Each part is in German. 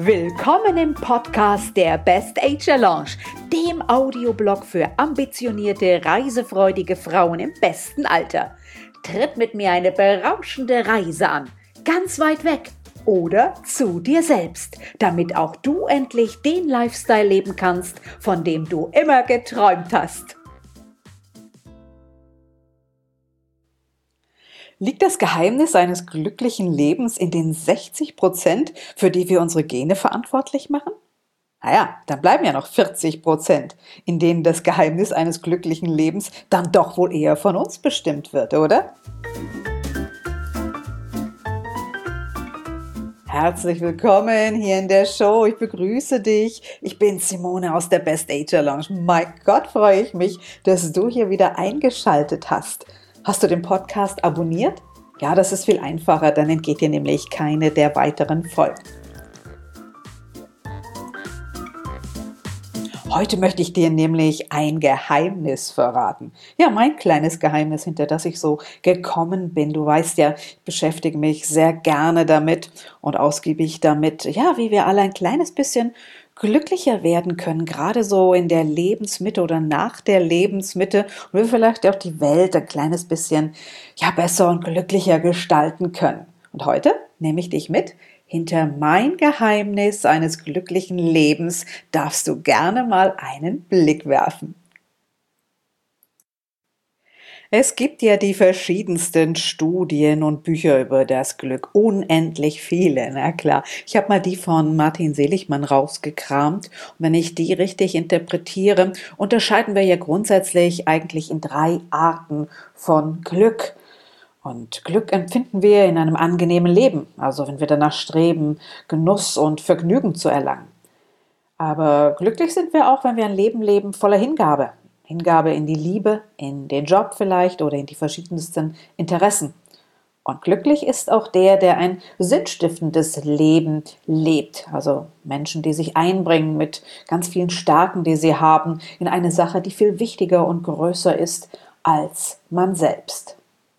Willkommen im Podcast der Best Age Lounge, dem Audioblog für ambitionierte, reisefreudige Frauen im besten Alter. Tritt mit mir eine berauschende Reise an, ganz weit weg oder zu dir selbst, damit auch du endlich den Lifestyle leben kannst, von dem du immer geträumt hast. Liegt das Geheimnis eines glücklichen Lebens in den 60%, für die wir unsere Gene verantwortlich machen? Naja, dann bleiben ja noch 40%, in denen das Geheimnis eines glücklichen Lebens dann doch wohl eher von uns bestimmt wird, oder? Herzlich willkommen hier in der Show. Ich begrüße dich. Ich bin Simone aus der Best Age Lounge. Mein Gott, freue ich mich, dass du hier wieder eingeschaltet hast. Hast du den Podcast abonniert? Ja, das ist viel einfacher, dann entgeht dir nämlich keine der weiteren Folgen. Heute möchte ich dir nämlich ein Geheimnis verraten. Ja, mein kleines Geheimnis, hinter das ich so gekommen bin. Du weißt ja, ich beschäftige mich sehr gerne damit und ausgiebig damit, ja, wie wir alle ein kleines bisschen glücklicher werden können, gerade so in der Lebensmitte oder nach der Lebensmitte und wir vielleicht auch die Welt ein kleines bisschen besser und glücklicher gestalten können. Und heute nehme ich dich mit. Hinter mein Geheimnis eines glücklichen Lebens darfst du gerne mal einen Blick werfen. Es gibt ja die verschiedensten Studien und Bücher über das Glück, unendlich viele, na klar. Ich habe mal die von Martin Seligmann rausgekramt und wenn ich die richtig interpretiere, unterscheiden wir ja grundsätzlich eigentlich in 3 Arten von Glück. Und Glück empfinden wir in einem angenehmen Leben, also wenn wir danach streben, Genuss und Vergnügen zu erlangen. Aber glücklich sind wir auch, wenn wir ein Leben leben voller Hingabe. Hingabe in die Liebe, in den Job vielleicht oder in die verschiedensten Interessen. Und glücklich ist auch der ein sinnstiftendes Leben lebt. Also Menschen, die sich einbringen mit ganz vielen Stärken, die sie haben, in eine Sache, die viel wichtiger und größer ist als man selbst.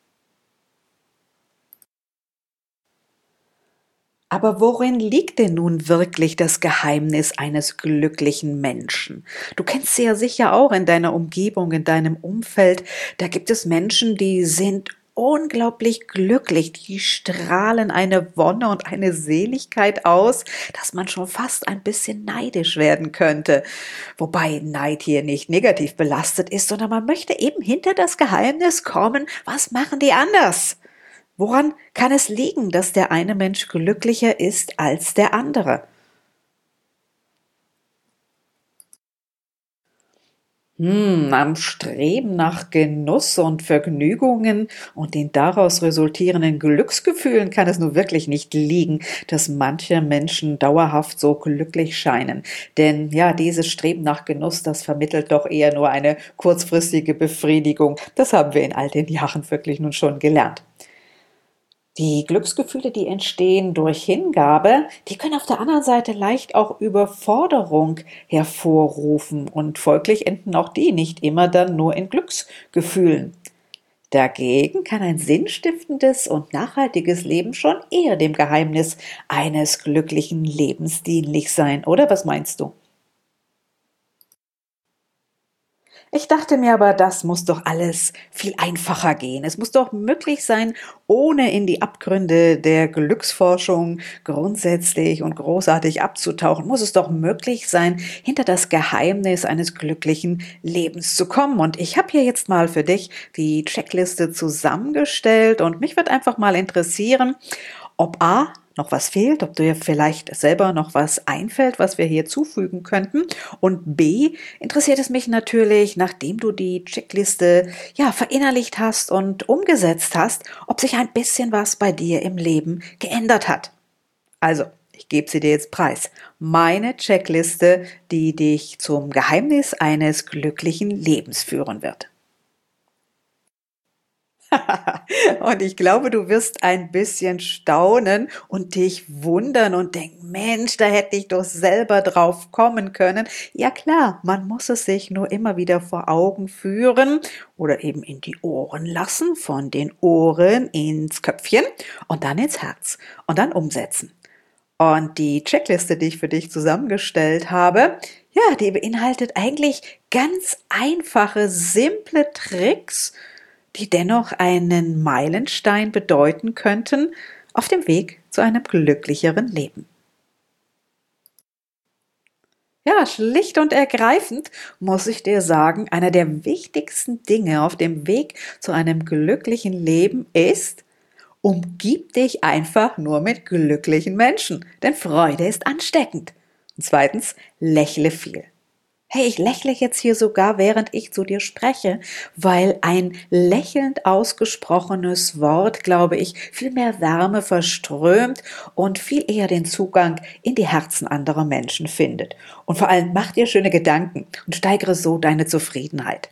Aber worin liegt denn nun wirklich das Geheimnis eines glücklichen Menschen? Du kennst sie ja sicher auch in deiner Umgebung, in deinem Umfeld. Da gibt es Menschen, die sind unglaublich glücklich. Die strahlen eine Wonne und eine Seligkeit aus, dass man schon fast ein bisschen neidisch werden könnte. Wobei Neid hier nicht negativ belastet ist, sondern man möchte eben hinter das Geheimnis kommen, was machen die anders? Woran kann es liegen, dass der eine Mensch glücklicher ist als der andere? Am Streben nach Genuss und Vergnügungen und den daraus resultierenden Glücksgefühlen kann es nun wirklich nicht liegen, dass manche Menschen dauerhaft so glücklich scheinen. Denn ja, dieses Streben nach Genuss, das vermittelt doch eher nur eine kurzfristige Befriedigung. Das haben wir in all den Jahren wirklich nun schon gelernt. Die Glücksgefühle, die entstehen durch Hingabe, die können auf der anderen Seite leicht auch Überforderung hervorrufen und folglich enden auch die nicht immer dann nur in Glücksgefühlen. Dagegen kann ein sinnstiftendes und nachhaltiges Leben schon eher dem Geheimnis eines glücklichen Lebens dienlich sein, oder was meinst du? Ich dachte mir aber, das muss doch alles viel einfacher gehen. Es muss doch möglich sein, ohne in die Abgründe der Glücksforschung grundsätzlich und großartig abzutauchen, muss es doch möglich sein, hinter das Geheimnis eines glücklichen Lebens zu kommen. Und ich habe hier jetzt mal für dich die Checkliste zusammengestellt und mich wird einfach mal interessieren, ob A, noch was fehlt, ob dir vielleicht selber noch was einfällt, was wir hier zufügen könnten. Und B, interessiert es mich natürlich, nachdem du die Checkliste verinnerlicht hast und umgesetzt hast, ob sich ein bisschen was bei dir im Leben geändert hat. Also, ich gebe sie dir jetzt preis. Meine Checkliste, die dich zum Geheimnis eines glücklichen Lebens führen wird. Und ich glaube, du wirst ein bisschen staunen und dich wundern und denken, Mensch, da hätte ich doch selber drauf kommen können. Ja klar, man muss es sich nur immer wieder vor Augen führen oder eben in die Ohren lassen, von den Ohren ins Köpfchen und dann ins Herz und dann umsetzen. Und die Checkliste, die ich für dich zusammengestellt habe, ja, die beinhaltet eigentlich ganz einfache, simple Tricks, die dennoch einen Meilenstein bedeuten könnten auf dem Weg zu einem glücklicheren Leben. Ja, schlicht und ergreifend muss ich dir sagen, einer der wichtigsten Dinge auf dem Weg zu einem glücklichen Leben ist: umgib dich einfach nur mit glücklichen Menschen, denn Freude ist ansteckend. Und zweitens, lächle viel. Hey, ich lächle jetzt hier sogar, während ich zu dir spreche, weil ein lächelnd ausgesprochenes Wort, glaube ich, viel mehr Wärme verströmt und viel eher den Zugang in die Herzen anderer Menschen findet. Und vor allem mach dir schöne Gedanken und steigere so deine Zufriedenheit.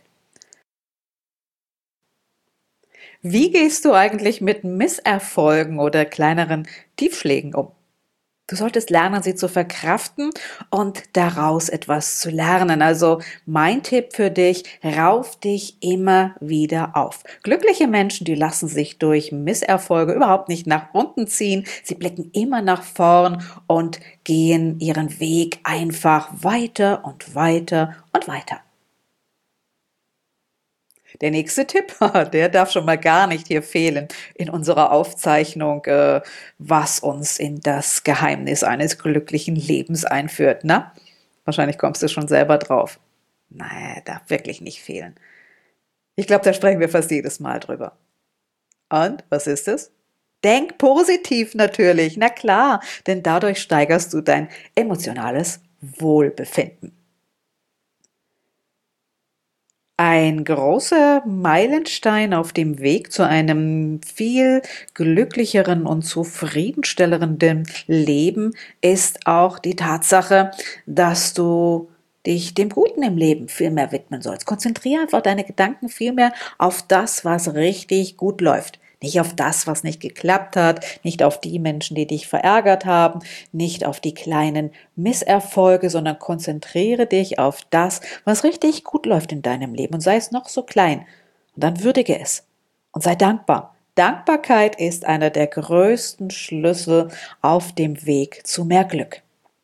Wie gehst du eigentlich mit Misserfolgen oder kleineren Tiefschlägen um? Du solltest lernen, sie zu verkraften und daraus etwas zu lernen. Also mein Tipp für dich: rauf dich immer wieder auf. Glückliche Menschen, die lassen sich durch Misserfolge überhaupt nicht nach unten ziehen. Sie blicken immer nach vorn und gehen ihren Weg einfach weiter und weiter und weiter. Der nächste Tipp, der darf schon mal gar nicht hier fehlen in unserer Aufzeichnung, was uns in das Geheimnis eines glücklichen Lebens einführt, ne? Wahrscheinlich kommst du schon selber drauf. Naja, darf wirklich nicht fehlen. Ich glaube, da sprechen wir fast jedes Mal drüber. Und, was ist es? Denk positiv natürlich, na klar, denn dadurch steigerst du dein emotionales Wohlbefinden. Ein großer Meilenstein auf dem Weg zu einem viel glücklicheren und zufriedenstellenden Leben ist auch die Tatsache, dass du dich dem Guten im Leben viel mehr widmen sollst. Konzentriere einfach deine Gedanken viel mehr auf das, was richtig gut läuft. Nicht auf das, was nicht geklappt hat, nicht auf die Menschen, die dich verärgert haben, nicht auf die kleinen Misserfolge, sondern konzentriere dich auf das, was richtig gut läuft in deinem Leben und sei es noch so klein. Und dann würdige es und sei dankbar. Dankbarkeit ist einer der größten Schlüssel auf dem Weg zu mehr Glück.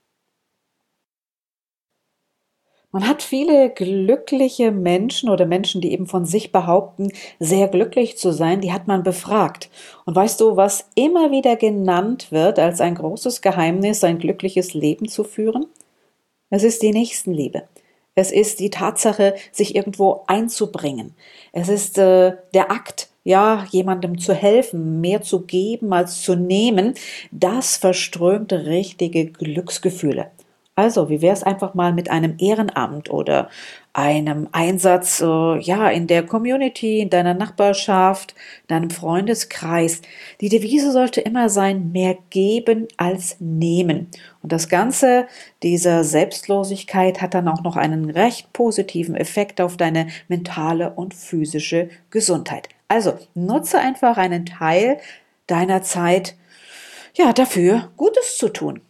Man hat viele glückliche Menschen oder Menschen, die eben von sich behaupten, sehr glücklich zu sein, die hat man befragt. Und weißt du, was immer wieder genannt wird als ein großes Geheimnis, ein glückliches Leben zu führen? Es ist die Nächstenliebe. Es ist die Tatsache, sich irgendwo einzubringen. Es ist der Akt, ja, jemandem zu helfen, mehr zu geben als zu nehmen. Das verströmt richtige Glücksgefühle. Also, wie wäre es einfach mal mit einem Ehrenamt oder einem Einsatz, ja, in der Community, in deiner Nachbarschaft, in deinem Freundeskreis? Die Devise sollte immer sein: mehr geben als nehmen. Und das Ganze, dieser Selbstlosigkeit, hat dann auch noch einen recht positiven Effekt auf deine mentale und physische Gesundheit. Also, nutze einfach einen Teil deiner Zeit, ja, dafür Gutes zu tun.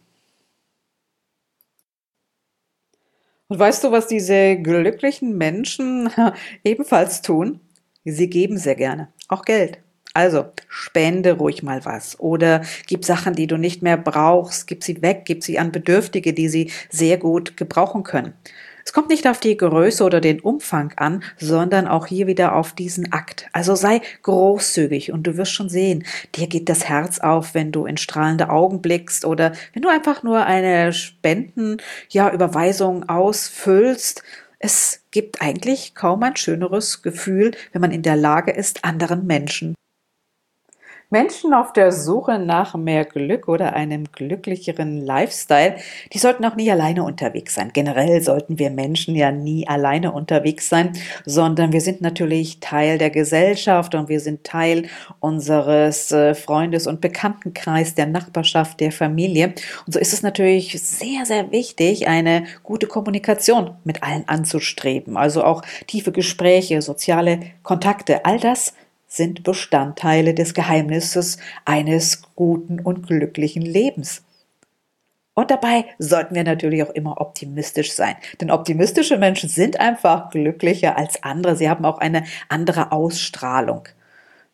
Und weißt du, was diese glücklichen Menschen ebenfalls tun? Sie geben sehr gerne, auch Geld. Also spende ruhig mal was oder gib Sachen, die du nicht mehr brauchst, gib sie weg, gib sie an Bedürftige, die sie sehr gut gebrauchen können. Es kommt nicht auf die Größe oder den Umfang an, sondern auch hier wieder auf diesen Akt. Also sei großzügig und du wirst schon sehen, dir geht das Herz auf, wenn du in strahlende Augen blickst oder wenn du einfach nur eine ja, Überweisung ausfüllst. Es gibt eigentlich kaum ein schöneres Gefühl, wenn man in der Lage ist, anderen Menschen auf der Suche nach mehr Glück oder einem glücklicheren Lifestyle, die sollten auch nie alleine unterwegs sein. Generell sollten wir Menschen ja nie alleine unterwegs sein, sondern wir sind natürlich Teil der Gesellschaft und wir sind Teil unseres Freundes- und Bekanntenkreis, der Nachbarschaft, der Familie. Und so ist es natürlich sehr, sehr wichtig, eine gute Kommunikation mit allen anzustreben. Also auch tiefe Gespräche, soziale Kontakte, all das sind Bestandteile des Geheimnisses eines guten und glücklichen Lebens. Und dabei sollten wir natürlich auch immer optimistisch sein. Denn optimistische Menschen sind einfach glücklicher als andere. Sie haben auch eine andere Ausstrahlung.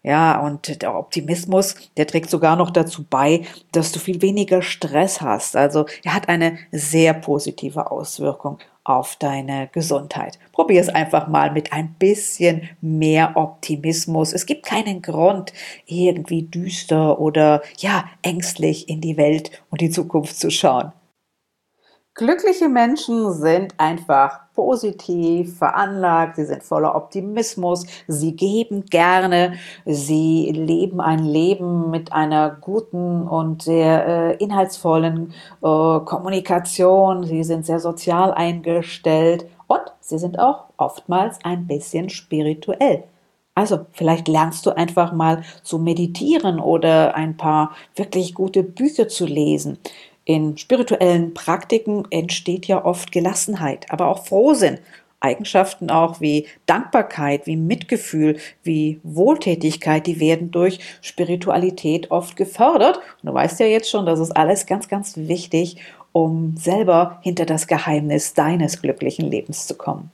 Ja, und der Optimismus, der trägt sogar noch dazu bei, dass du viel weniger Stress hast. Also er hat eine sehr positive Auswirkung auf deine Gesundheit. Probier es einfach mal mit ein bisschen mehr Optimismus. Es gibt keinen Grund, irgendwie düster oder ja, ängstlich in die Welt und die Zukunft zu schauen. Glückliche Menschen sind einfach positiv veranlagt, sie sind voller Optimismus, sie geben gerne, sie leben ein Leben mit einer guten und sehr inhaltsvollen Kommunikation, sie sind sehr sozial eingestellt und sie sind auch oftmals ein bisschen spirituell. Also vielleicht lernst du einfach mal zu meditieren oder ein paar wirklich gute Bücher zu lesen. In spirituellen Praktiken entsteht ja oft Gelassenheit, aber auch Frohsinn. Eigenschaften auch wie Dankbarkeit, wie Mitgefühl, wie Wohltätigkeit, die werden durch Spiritualität oft gefördert. Und du weißt ja jetzt schon, das ist alles ganz, ganz wichtig, um selber hinter das Geheimnis deines glücklichen Lebens zu kommen.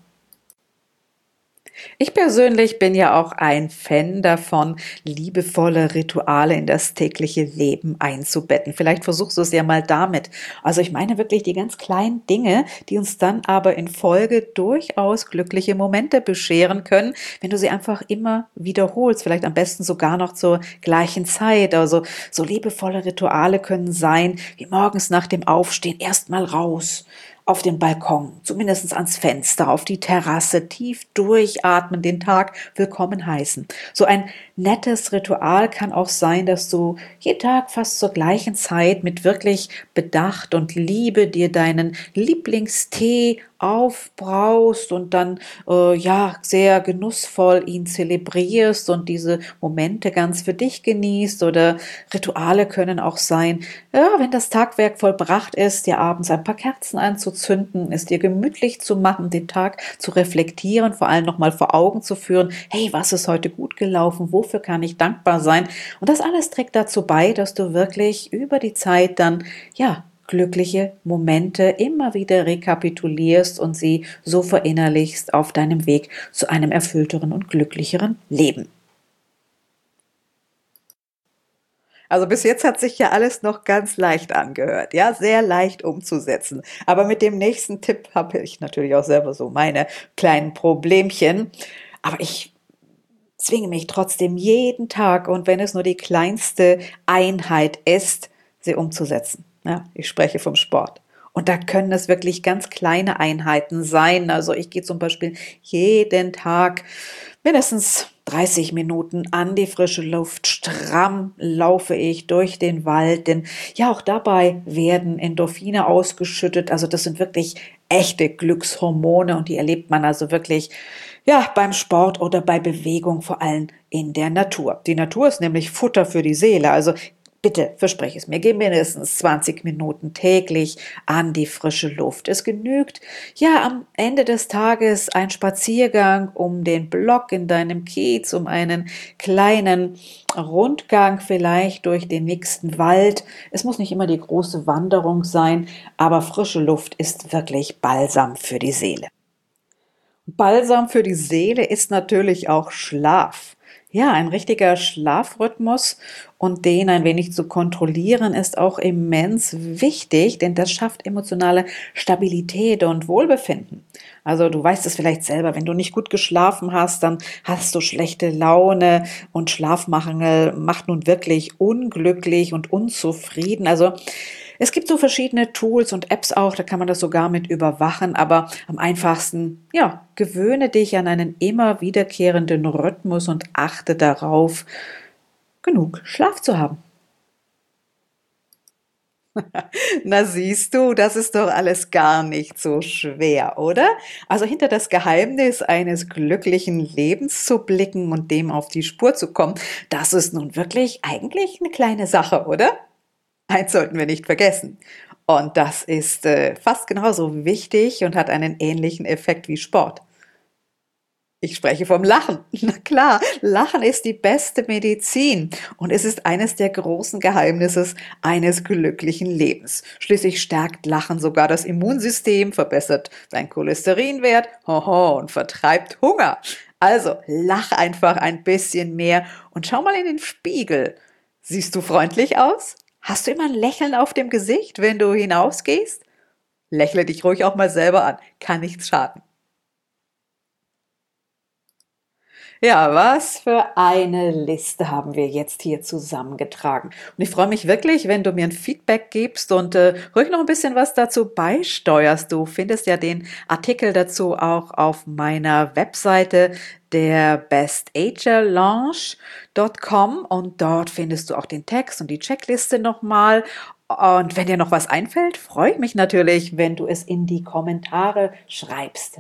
Ich persönlich bin ja auch ein Fan davon, liebevolle Rituale in das tägliche Leben einzubetten. Vielleicht versuchst du es ja mal damit. Also ich meine wirklich die ganz kleinen Dinge, die uns dann aber in Folge durchaus glückliche Momente bescheren können, wenn du sie einfach immer wiederholst. Vielleicht am besten sogar noch zur gleichen Zeit. Also so liebevolle Rituale können sein, wie morgens nach dem Aufstehen erstmal raus auf den Balkon, zumindest ans Fenster, auf die Terrasse, tief durchatmen, den Tag willkommen heißen. So ein nettes Ritual kann auch sein, dass du jeden Tag fast zur gleichen Zeit mit wirklich Bedacht und Liebe dir deinen Lieblingstee aufbraust und dann ja sehr genussvoll ihn zelebrierst und diese Momente ganz für dich genießt. Oder Rituale können auch sein, ja, wenn das Tagwerk vollbracht ist, dir abends ein paar Kerzen anzuzünden, es dir gemütlich zu machen, den Tag zu reflektieren, vor allem nochmal vor Augen zu führen, hey, was ist heute gut gelaufen, wofür kann ich dankbar sein? Und das alles trägt dazu bei, dass du wirklich über die Zeit dann, ja, glückliche Momente immer wieder rekapitulierst und sie so verinnerlichst auf deinem Weg zu einem erfüllteren und glücklicheren Leben. Also bis jetzt hat sich ja alles noch ganz leicht angehört, ja, sehr leicht umzusetzen. Aber mit dem nächsten Tipp habe ich natürlich auch selber so meine kleinen Problemchen. Aber ich zwinge mich trotzdem jeden Tag und wenn es nur die kleinste Einheit ist, sie umzusetzen. Ja, ich spreche vom Sport. Und da können es wirklich ganz kleine Einheiten sein. Also ich gehe zum Beispiel jeden Tag mindestens 30 Minuten an die frische Luft. Stramm laufe ich durch den Wald, denn ja, auch dabei werden Endorphine ausgeschüttet. Also das sind wirklich echte Glückshormone und die erlebt man also wirklich ja, beim Sport oder bei Bewegung, vor allem in der Natur. Die Natur ist nämlich Futter für die Seele. Also bitte, verspreche es mir, geh mindestens 20 Minuten täglich an die frische Luft. Es genügt, ja, am Ende des Tages ein Spaziergang um den Block in deinem Kiez, um einen kleinen Rundgang vielleicht durch den nächsten Wald. Es muss nicht immer die große Wanderung sein, aber frische Luft ist wirklich Balsam für die Seele. Balsam für die Seele ist natürlich auch Schlaf. Ja, ein richtiger Schlafrhythmus und den ein wenig zu kontrollieren ist auch immens wichtig, denn das schafft emotionale Stabilität und Wohlbefinden. Also du weißt es vielleicht selber, wenn du nicht gut geschlafen hast, dann hast du schlechte Laune und Schlafmangel macht nun wirklich unglücklich und unzufrieden. Also es gibt so verschiedene Tools und Apps auch, da kann man das sogar mit überwachen, aber am einfachsten, ja, gewöhne dich an einen immer wiederkehrenden Rhythmus und achte darauf, genug Schlaf zu haben. Na siehst du, das ist doch alles gar nicht so schwer, oder? Also hinter das Geheimnis eines glücklichen Lebens zu blicken und dem auf die Spur zu kommen, das ist nun wirklich eigentlich eine kleine Sache, oder? Eins sollten wir nicht vergessen. Und das ist fast genauso wichtig und hat einen ähnlichen Effekt wie Sport. Ich spreche vom Lachen. Na klar, Lachen ist die beste Medizin und es ist eines der großen Geheimnisse eines glücklichen Lebens. Schließlich stärkt Lachen sogar das Immunsystem, verbessert seinen Cholesterinwert, hoho, und vertreibt Hunger. Also, lach einfach ein bisschen mehr und schau mal in den Spiegel. Siehst du freundlich aus? Hast du immer ein Lächeln auf dem Gesicht, wenn du hinausgehst? Lächle dich ruhig auch mal selber an. Kann nichts schaden. Ja, was für eine Liste haben wir jetzt hier zusammengetragen. Und ich freue mich wirklich, wenn du mir ein Feedback gibst und ruhig noch ein bisschen was dazu beisteuerst. Du findest ja den Artikel dazu auch auf meiner Webseite der bestagerlaunch.com und dort findest du auch den Text und die Checkliste nochmal. Und wenn dir noch was einfällt, freue ich mich natürlich, wenn du es in die Kommentare schreibst.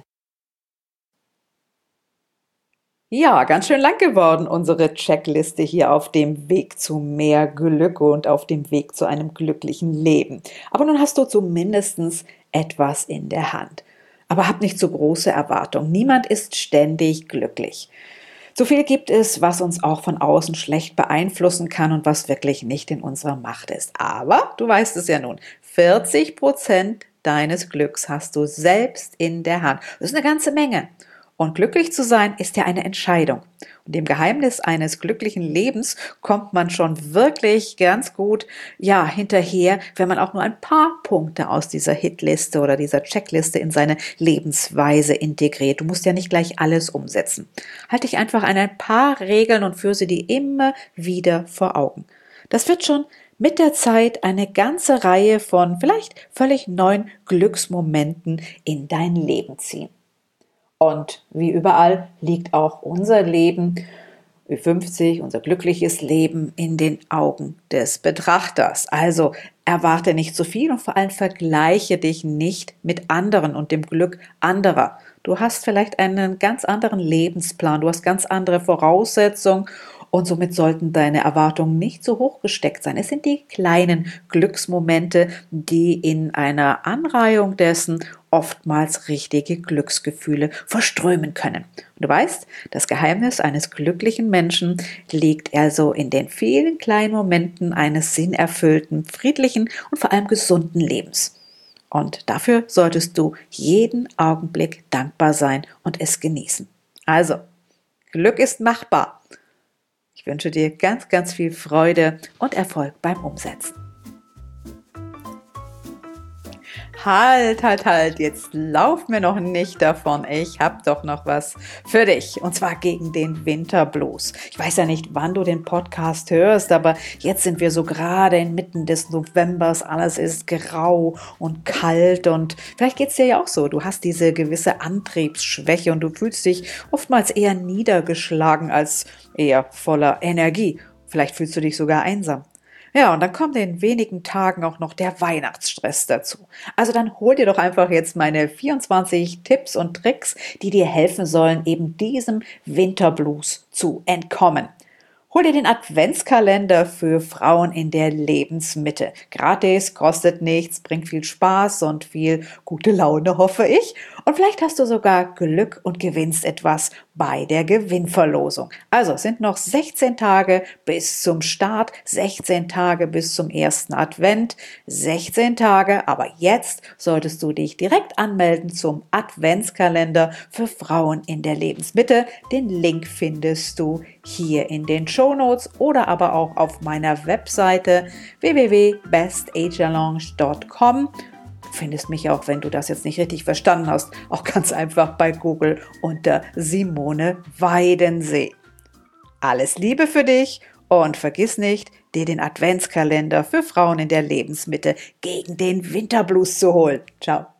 Ja, ganz schön lang geworden, unsere Checkliste hier auf dem Weg zu mehr Glück und auf dem Weg zu einem glücklichen Leben. Aber nun hast du zumindest etwas in der Hand. Aber hab nicht so große Erwartungen. Niemand ist ständig glücklich. So viel gibt es, was uns auch von außen schlecht beeinflussen kann und was wirklich nicht in unserer Macht ist. Aber du weißt es ja nun, 40% deines Glücks hast du selbst in der Hand. Das ist eine ganze Menge. Und glücklich zu sein ist ja eine Entscheidung. Und dem Geheimnis eines glücklichen Lebens kommt man schon wirklich ganz gut, ja, hinterher, wenn man auch nur ein paar Punkte aus dieser Hitliste oder dieser Checkliste in seine Lebensweise integriert. Du musst ja nicht gleich alles umsetzen. Halte dich einfach an ein paar Regeln und führe sie dir immer wieder vor Augen. Das wird schon mit der Zeit eine ganze Reihe von vielleicht völlig neuen Glücksmomenten in dein Leben ziehen. Und wie überall liegt auch unser Leben, Ü50, unser glückliches Leben in den Augen des Betrachters. Also erwarte nicht zu viel und vor allem vergleiche dich nicht mit anderen und dem Glück anderer. Du hast vielleicht einen ganz anderen Lebensplan, du hast ganz andere Voraussetzungen und somit sollten deine Erwartungen nicht so hoch gesteckt sein. Es sind die kleinen Glücksmomente, die in einer Anreihung dessen oftmals richtige Glücksgefühle verströmen können. Und du weißt, das Geheimnis eines glücklichen Menschen liegt also in den vielen kleinen Momenten eines sinnerfüllten, friedlichen und vor allem gesunden Lebens. Und dafür solltest du jeden Augenblick dankbar sein und es genießen. Also, Glück ist machbar. Ich wünsche dir ganz, ganz viel Freude und Erfolg beim Umsetzen. Halt, jetzt lauf mir noch nicht davon. Ich habe doch noch was für dich. Und zwar gegen den Winterblues. Ich weiß ja nicht, wann du den Podcast hörst, aber jetzt sind wir so gerade inmitten des Novembers. Alles ist grau und kalt und vielleicht geht's dir ja auch so. Du hast diese gewisse Antriebsschwäche und du fühlst dich oftmals eher niedergeschlagen als eher voller Energie. Vielleicht fühlst du dich sogar einsam. Ja, und dann kommt in wenigen Tagen auch noch der Weihnachtsstress dazu. Also dann hol dir doch einfach jetzt meine 24 Tipps und Tricks, die dir helfen sollen, eben diesem Winterblues zu entkommen. Hol dir den Adventskalender für Frauen in der Lebensmitte. Gratis, kostet nichts, bringt viel Spaß und viel gute Laune, hoffe ich. Und vielleicht hast du sogar Glück und gewinnst etwas bei der Gewinnverlosung. Also es sind noch 16 Tage bis zum Start, 16 Tage bis zum ersten Advent, 16 Tage, aber jetzt solltest du dich direkt anmelden zum Adventskalender für Frauen in der Lebensmitte. Den Link findest du hier in den Shownotes oder aber auch auf meiner Webseite www.bestagerlaunch.com. Du findest mich auch, wenn du das jetzt nicht richtig verstanden hast, auch ganz einfach bei Google unter Simone Weidensee. Alles Liebe für dich und vergiss nicht, dir den Adventskalender für Frauen in der Lebensmitte gegen den Winterblues zu holen. Ciao.